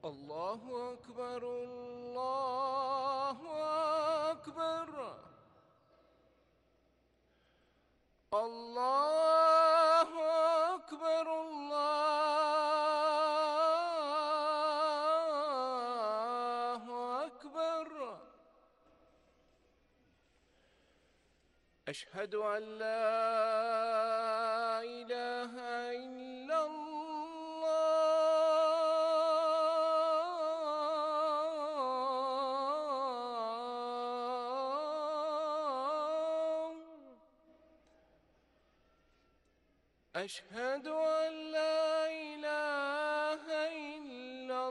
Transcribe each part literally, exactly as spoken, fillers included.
الله أكبر الله أكبر الله أكبر الله أكبر. أشهد أن لا إله إلا الله. أشهد أن لا إله إلا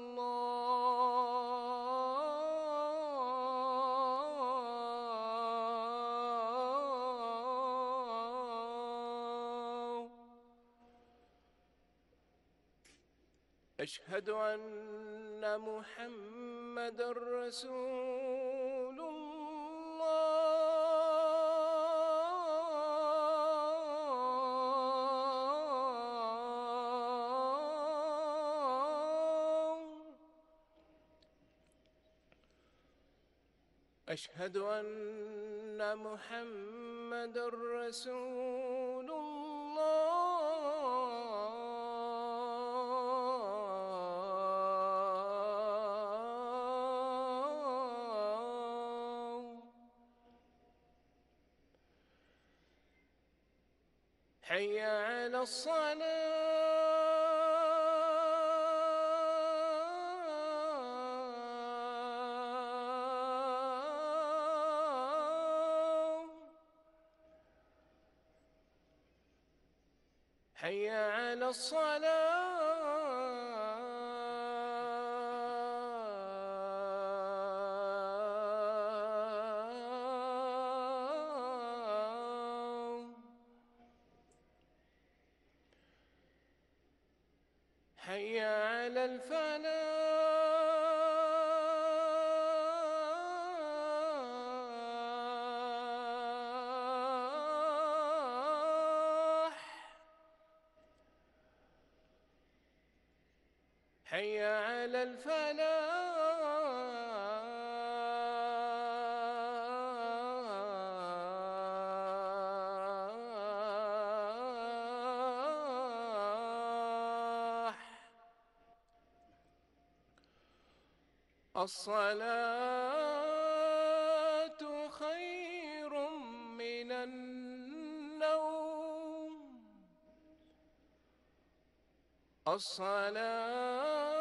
الله. أشهد أن محمدًا رسول الله. أشهد أن محمدًا رسول الله. حي على الصلاة. حي على الصلاة. حي على الفلاح. حي على الفلاح. الصلاة خير من النوم. الصلاة